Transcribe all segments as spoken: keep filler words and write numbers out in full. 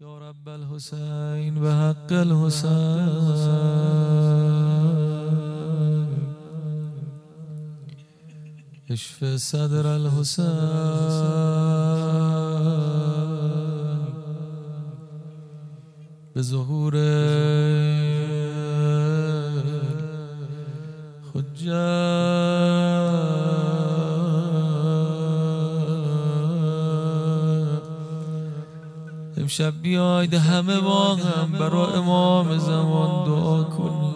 یا رب الحسین و حق الحسین اشف صدر الحسین به ظهور حجت امشب بیاید همه با هم برای امام زمان دعا کنیم.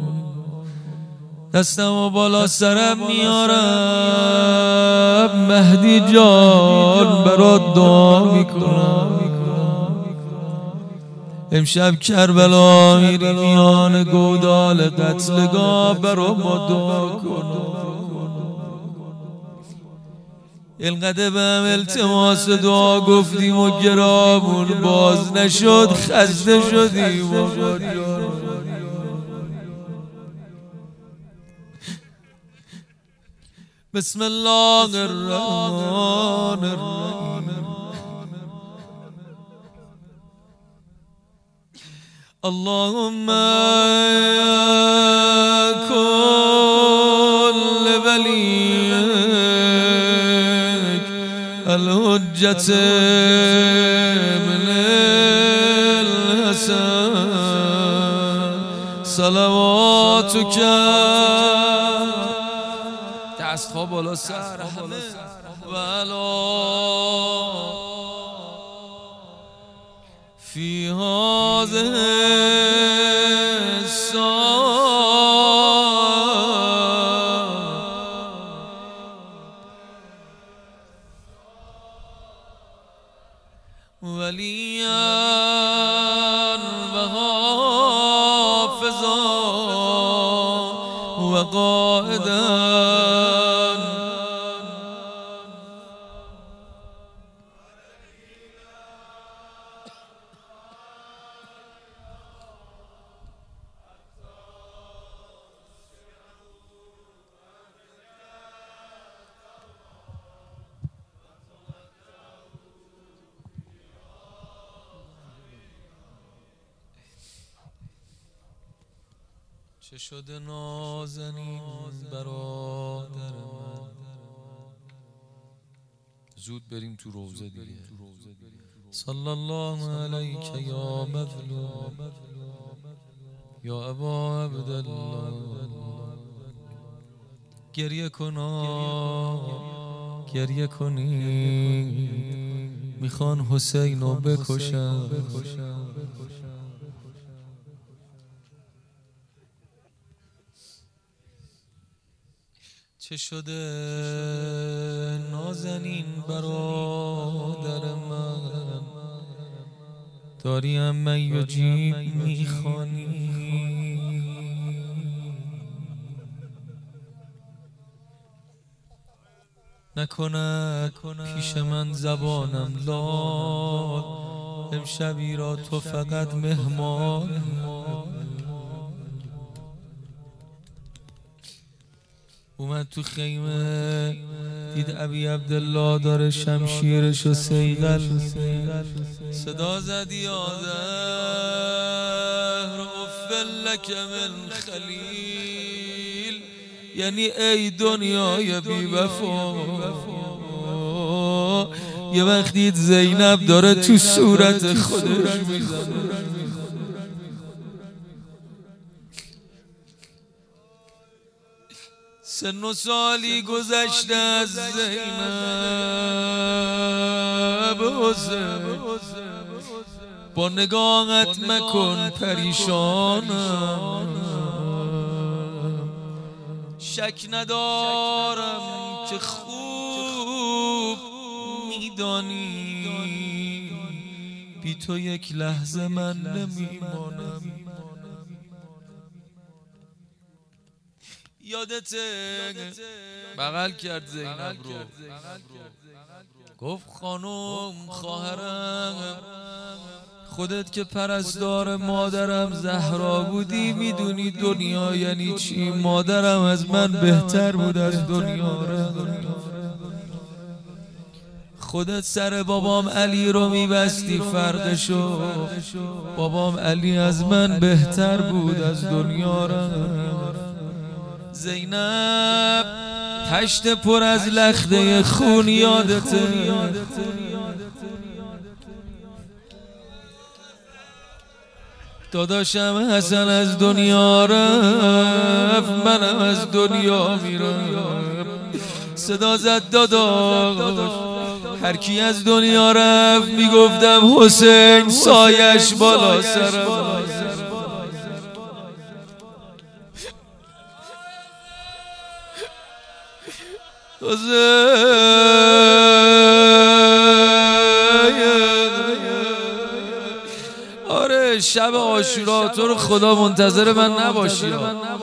دستم و بالا سرم میارم مهدی جان برات دعا میکنم. امشب کربلا میری میان گودال قتلگاه برا ما دعا کن. اینقدر به هم التماس دعا گفتیم و گرامون باز نشد، خسته شدیم. بسم الله الرحمن الرحیم. اللهم كل وليك الحجة ابن الحسن صلواتك. دست ها بالا سر همه ولا فی هذه ولیا و حافظا و قائدا چه شده نازنین برادر من. زود بریم تو روزه دیگه. صلی الله علیک یا مظلوم یا ابا عبدالله. گریه کنا گریه کنی میخوان حسینو بکشن. چه شده نازنین برادر من، داری اما یجیب میخوانی. نکنه پیش من زبانم لال، امشبی را تو فقط مهمان. اومد تو خیمه دید ابی عبدالله داره شمشیرشو سیغل. صدا زد یا زهر افل لک من خلیل، یعنی ای دنیای بی وفا. یه وقت دید زینب داره تو صورت خودش میزنه. سن و سالی گذشته از زینب حسین، با نگاهت مکن پریشانم. شک ندارم که خوب میدانی بی تو یک لحظه من نمیمانم. یادته بغل کرد زینب رو، گفت خانم خواهرم، خودت که پرستار مادرم زهرا بودی میدونی دنیا یعنی چی. مادرم از من بهتر بود از دنیا. خودت سر بابام علی رو میبستی فرقشو. بابام علی از من بهتر بود از دنیا رفت. زینب تشت پر از لخته خون یادته. داداشم حسن از دنیا رفت، منم از دنیا میرم. صدا زد داداش، هر کی از دنیا رفت میگفتم حسین سایش بالا سرم. آره شب عاشورا تو رو خدا منتظر من نباشی.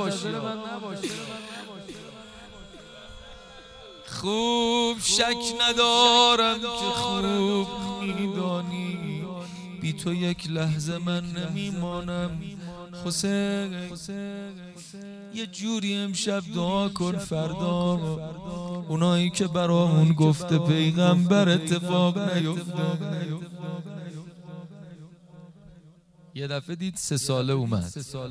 خوب شک ندارم که خوب میدانی بی تو یک لحظه من نمیمانم. حسین یه جوری امشب دعا کن فردا اونایی که برامون گفته پیغمبر اتفاق نیفته. یه دفعه دید سه ساله اومد،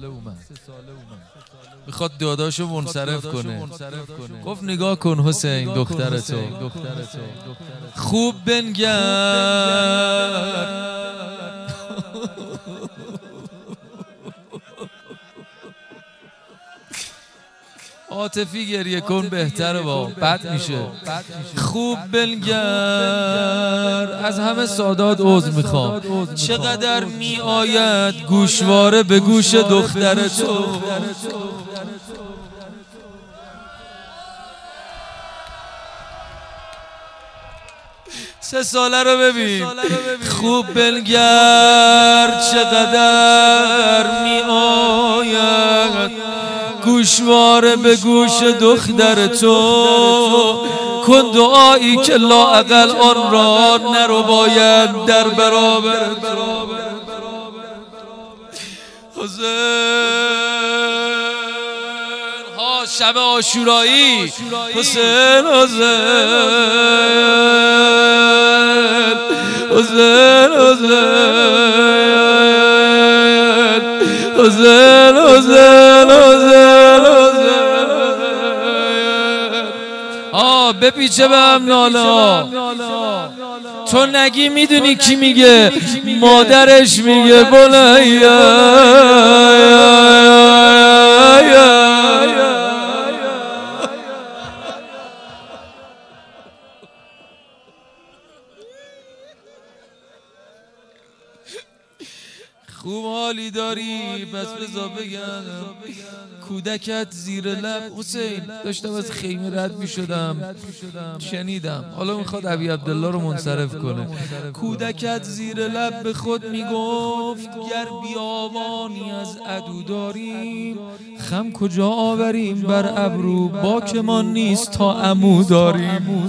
میخواد داداشو منصرف کنه. گفت نگاه کن حسین دخترتو خوب بنگر. عاطفی گریه کن بهتره، با بد میشه. خوب بنگر، از همه سادات عذر میخوام. چقدر می آید گوشواره به گوش دختر تو. سه ساله رو ببین. خوب بنگر چقدر می آید گوشواره به گوش دختر تو. کن دعایی که لااقل آن را نرو باید در برابر حسین. ها شب عاشورایی حسین حسین حسین حسین حسین حسین بپیچه به هم ناله ها. تو نگی میدونی کی میگه؟ مادرش میگه بلیا. خوب حالی داری پس بذار بگم کودکت زیر لب. حسین داشتم از خیمه رد می شدم شنیدم حالا میخواد ابی عبدالله رو منصرف کنه. کودکت زیر لب به خود می گفت گر بیابانی از عدو داریم خم کجا آوریم بر ابرو باکمان نیست تا عمو داریم.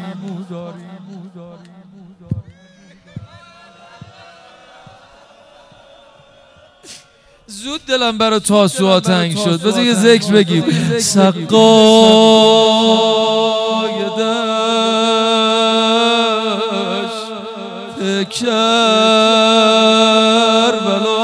زود دلم برای تاسوعا تنگ شد. بذار یه ذکر بگیم. سقای دشت کربلا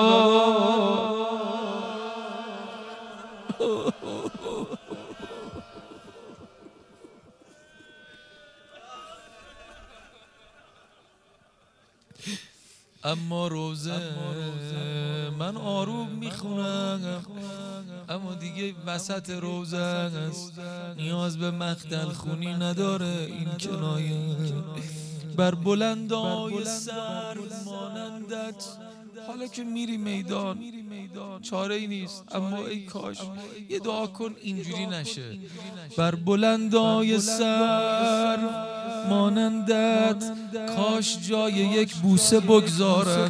اما روزه من آروم میخونم اما دیگه وسط روزه است نیاز به مقتل خونی نداره. این کنایه بر بلندای سر مانندت حالا که میری میدان چاره ای نیست اما ای کاش یه دعا کن اینجوری نشه. بر بلندای سر مانندت کاش جای یک بوسه بگذارن.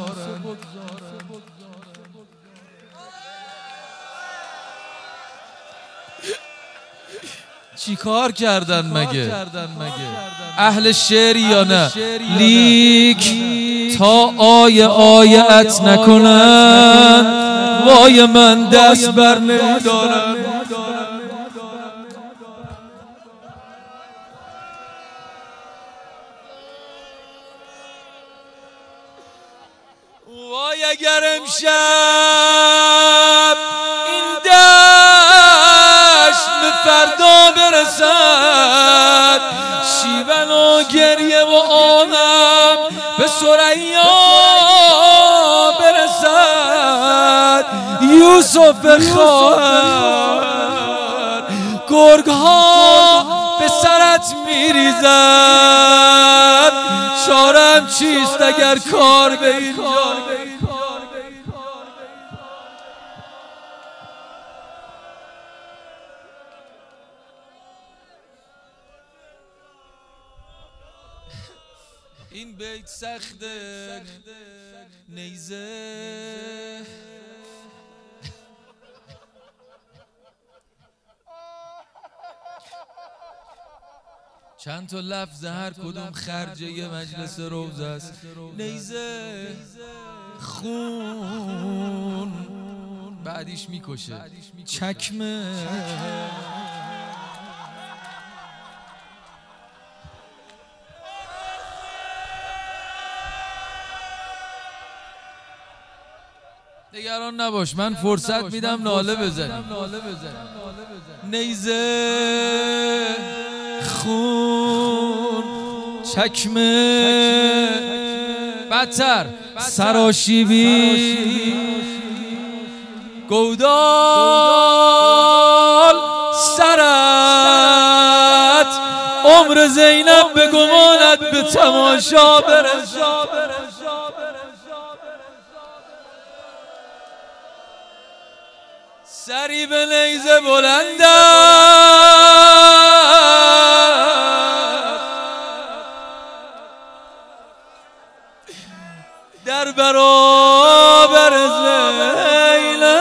چی کار کردن مگه؟ اهل شعری یا نه؟ لیک تا آیه آیت نکنن وای من دست بر نمیدارم. وای اگر امشب این دشت به فردا برسد، شیون و گریه و آهم به ثریا برسد، یوسف خواهر گرگ ها به سرت میریزد، چارم چیست اگر کار به اینجا. این بیت سخته نیزه چند تا لفظ هر کدوم خرج یه مجلس روزه است. نیزه خون بعدیش میکشه، چکمه نگران نباش، من فرصت میدم ناله بزنیم. نیزه خون چکمه بدتر سراشیبی گودال سرت عمر زینب به گمانت به تماشا برسد. سری به نیزه بلند در برابر زینب،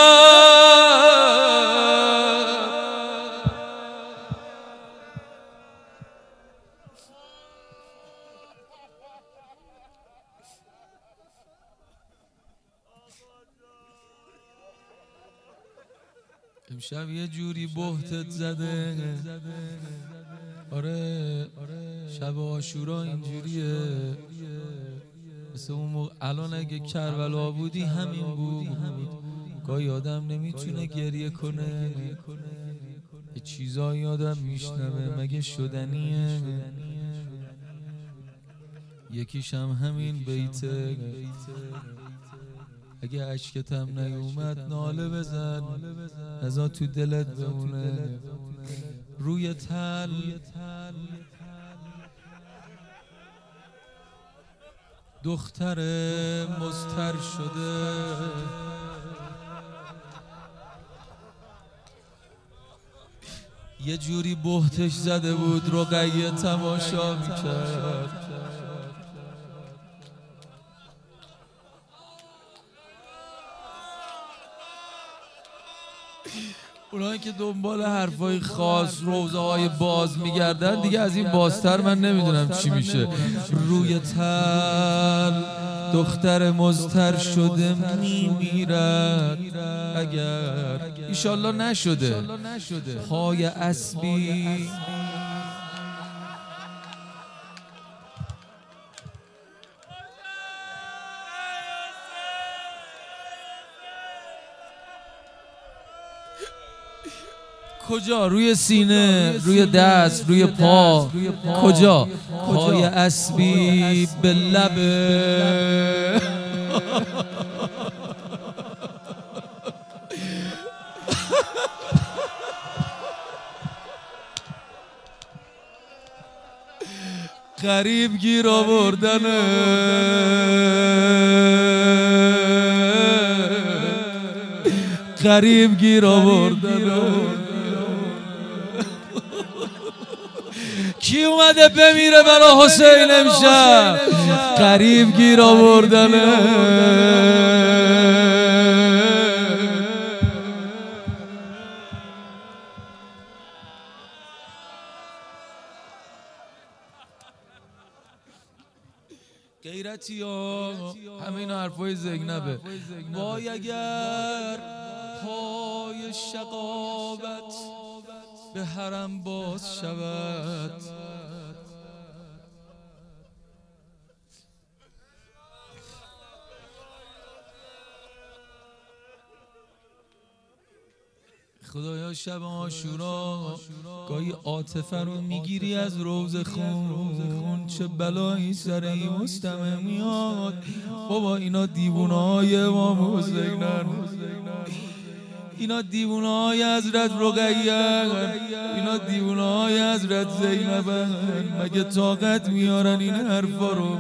امشب یه جوری بهتت زده. آره شب عاشورا اینجوریه، مثل اون موقع. الان اگه کربلا بودی همین بود. گاهی آدم نمیتونه گریه کنه، یه چیزایی آدم میشنوه مگه شدنیه. یکیش هم همین بیته، اگه عشقتم نیومد ناله بزن، ازا تو دلت بمونه. روی تل دختر مضطر شده، یه جوری بهتش زده بود رقیه تماشا میکرد. اونایی که دنبال حرفای خاص روزه های باز میگردن دیگه از این بازتر من نمیدونم چی میشه. روی تل دختر مضطر شده میمیرد، اگر ایشالله نشده پای اسبی کجا؟ روی سینه، روی دست، روی پا. کجا؟ پای اسبی به لبه. غریب گیر آوردنه، غریب گیر آوردنه. کی اومده بمیره برا حسین امشب؟ غریب گیر آوردنه. غیرتی ها همین حرفای زینبه. وای اگر پای شقاوت به حرم باز شود، خدایا شب عاشورا گاهی عاطفه رو میگیری از روز خون، چه بلایی سر این مستمع میاد. بابا اینا دیوونه های امام حسینن، اینا دیوونه های حضرت رقیه، اینا دیوونه های حضرت زینبن. مگه طاقت میارن این حرفا رو؟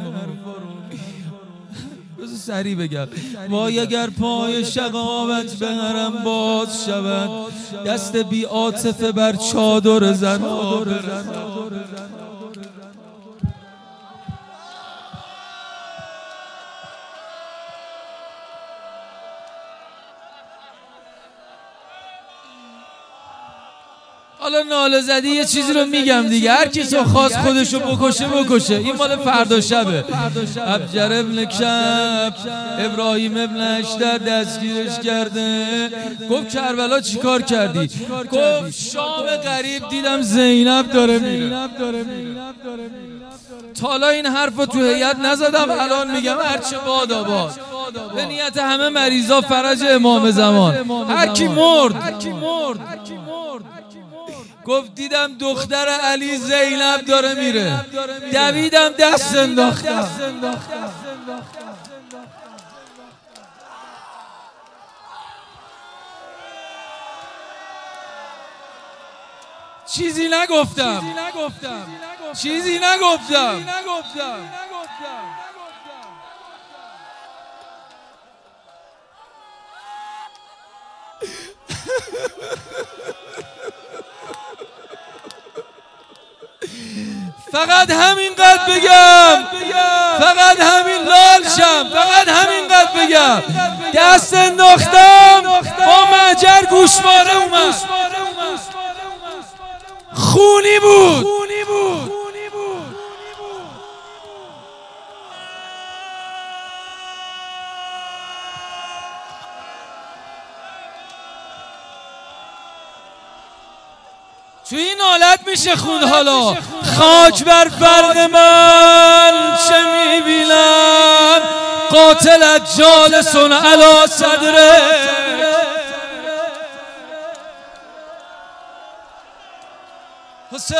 بذار سریع بگم. وای اگر پای شقاوت به حرم باز شود، دست بی عاطفه بر چادر زنها برد. حالا ناله زدی یه چیزی رو میگم دیگه، هر کی تو خواست خودشو بکشه بکشه. این مال فردا شبه. ابجر ابن کعب ابراهیم ابن اشتر دستگیرش کرده. گفت کربلا چیکار کردی؟ گفت شام غریب دیدم زینب داره میره. تا حالا این حرفو تو هیئت نزدم، الان میگم هرچه باد آباد. به نیت همه مریضا فرج امام زمان. هر کی مرد گفت دیدم دختر علی زینب داره میره، دویدم دست انداختم. چیزی نگفتم چیزی نگفتم فقط همینقدر بگم، فقط همین لال شم، فقط همینقدر بگم. دست انداختم با معجر گوشواره اومد، خونی بود. تو این حالت میشه خوند. حالا خاک بر فرق من چه میبینم، قاتلت جالسون علی صدره. حسین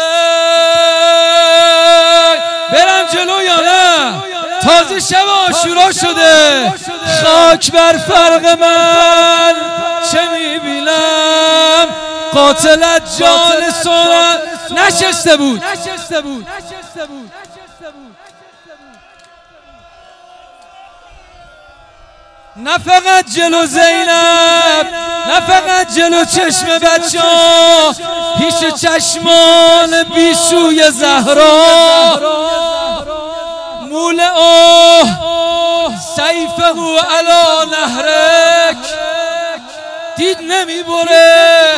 برم جلو یا نه؟ تازه شب عاشورا شده. خاک بر فرق من چه میبینم، قاتلت جان سنن. نشسته بود نه فقط جلو زینب، نه فقط جلو چشم بچه ها، پیش چشمان بیشوی زهرا. مول اوه سیفه علی نهرک، دید نمی بره.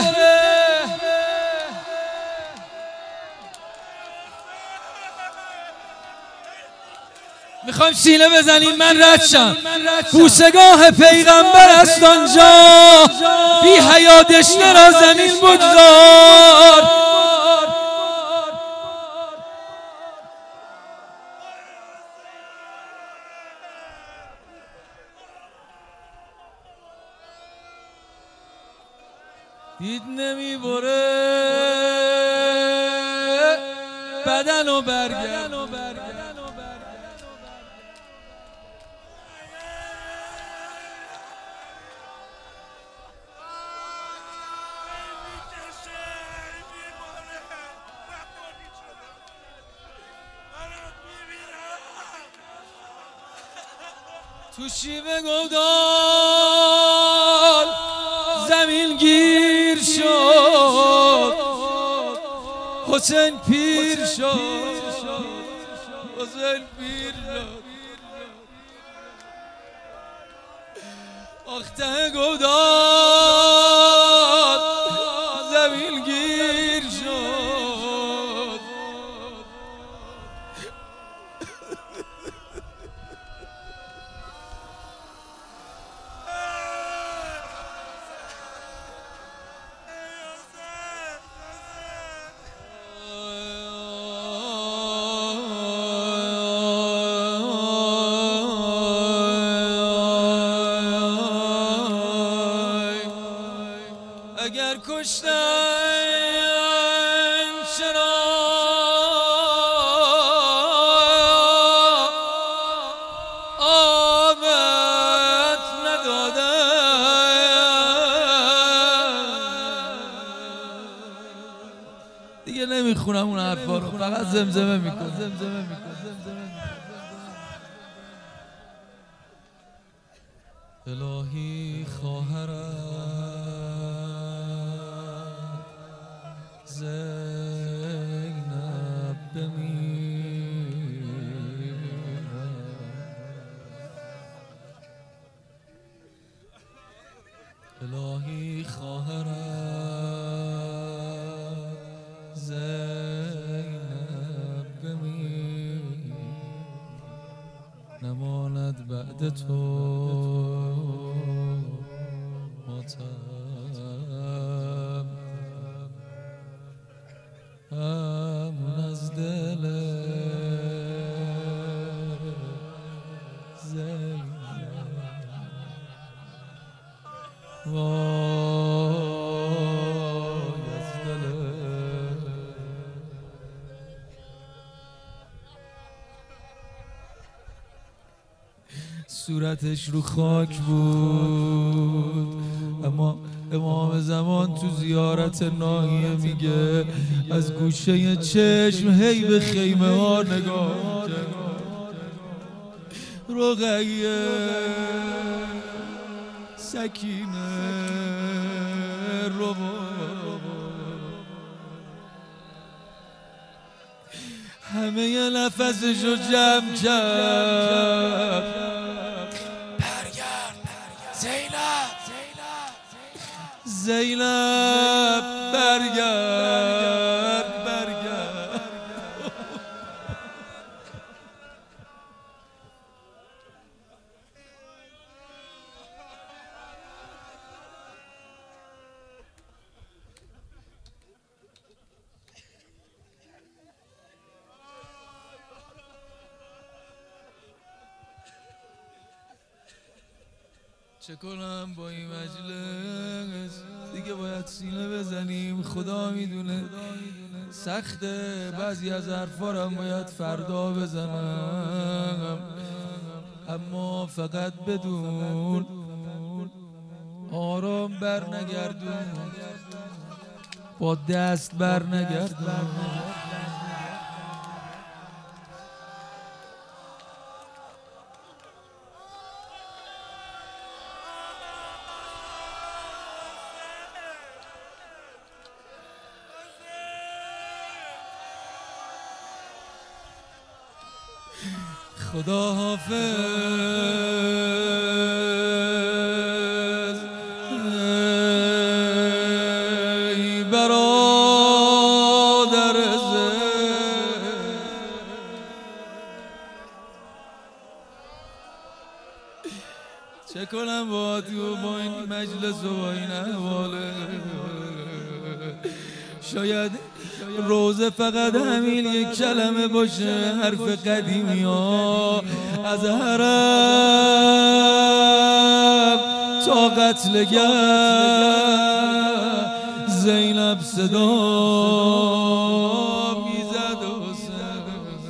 میخوایم سینه بزنیم من رد شم. بوسگاه پیغمبر است آنجا، بی حیا دشنه را زمین بگذار. دید نمی بره بدن و برگرد. تو شیوه گودال زمین گیر شد، حسین پیر شد، حسین پیر شد. آخته گودال زمین گیر شد. کشتن چرا آمد ندادن. دیگه نمیخونم اون حرفا رو، فقط زمزمه میکنم. زمزمه میکنم. الهی خواهرم زینب بمیرم، الهی خواهرم زینب بمیرم، نماند بعد تو ماتم، همون از دل زینب وای از دل. صورتش رو خاک بود، اما امام زمان تو زیارت ناحیه میگه از گوشه چشم هی به خیمه ها نگاه کرد. رقیه، سکینه، ربا، همه ی نفسشو جمع کرد. زینب برگرد برگرد. چه کنم با این مجلس؟ دیگه باید سینه بزنیم. خدا میدونه سخته، بعضی از حرفا رو باید فردا بزنم، اما فقط بدون آرام بر نگردون، با دست بر نگردون. خدا حافظ ای برادر زین، چه کنم با تو با این مجلس و با این احواله؟ شاید روزه فقط همین یک کلمه باشه، حرف قدیمی ها از حرم تا قتلگه زینب صدا میزد حسین.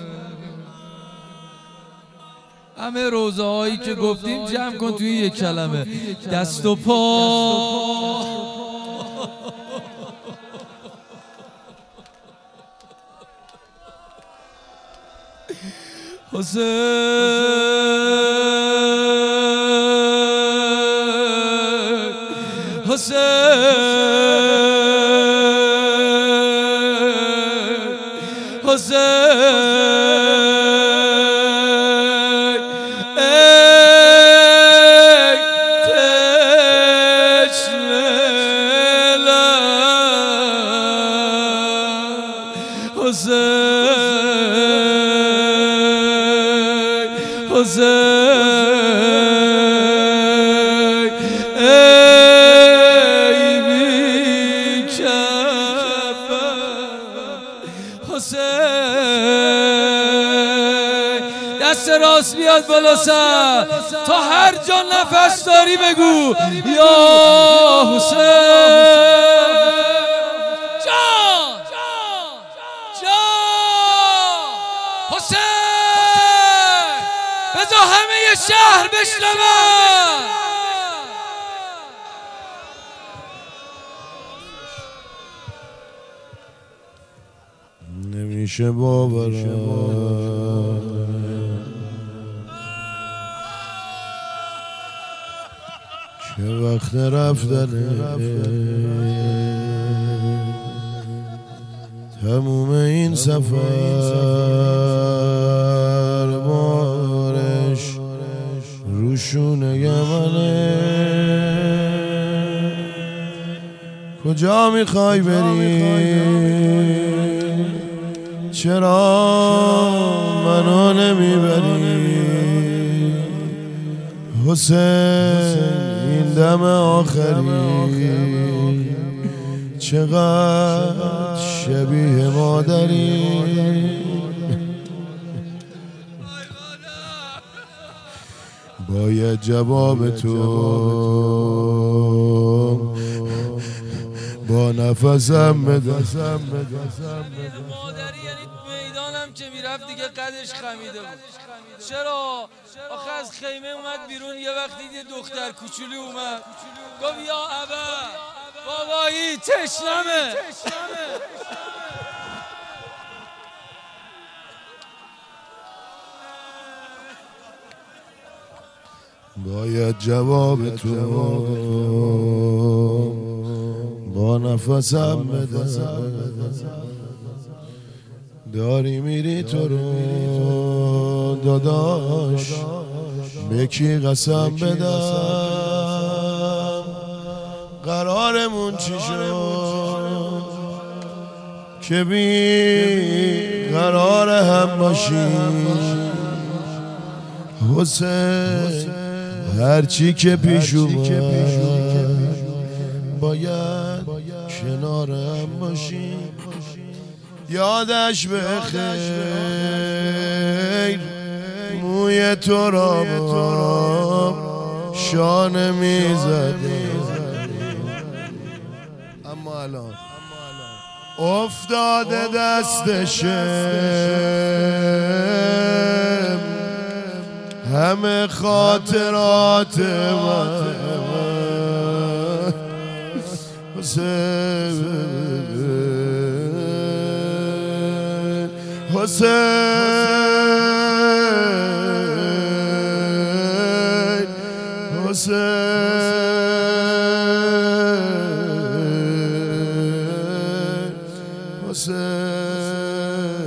همه روزه هایی که گفتیم جمع کن توی یک کلمه، دست و پا حسین حسین حسین ای تشنه لب حسین حسین ای بی کفن حسین. دست راست بیاد بالا سر، تا هر جا نفس داری بگو یا حسین. همه شهر بشنون. نمیشه باورم که وقت رفتنه تموم این سفر بارش روشونه منه. کجا میخوای بری؟ چرا منو نمیبری؟ حسین این دم آخری چقدر شبیه مادری. باید جواب تو با نفسم بده. مادری یعنی میدانم که میرفت دیگه قدش خمیده بود. چرا؟ آخه از خیمه اومد بیرون، یه وقتی یه دختر کوچولی اومد گفت یا ابا بابایی تشنمه. باید جواب تو با نفسم بده. داری میری تو رو داداش به کی قسم بدم؟ قرارمون چی شد که بی قرار هم باشیم؟ حسین هرچی که پیش اومد باید کنارم باشی. یادش بخیر موی تو را شانه میزده، اما الان افتاده دستشم همه خاطرات من. حسین حسین حسین حسین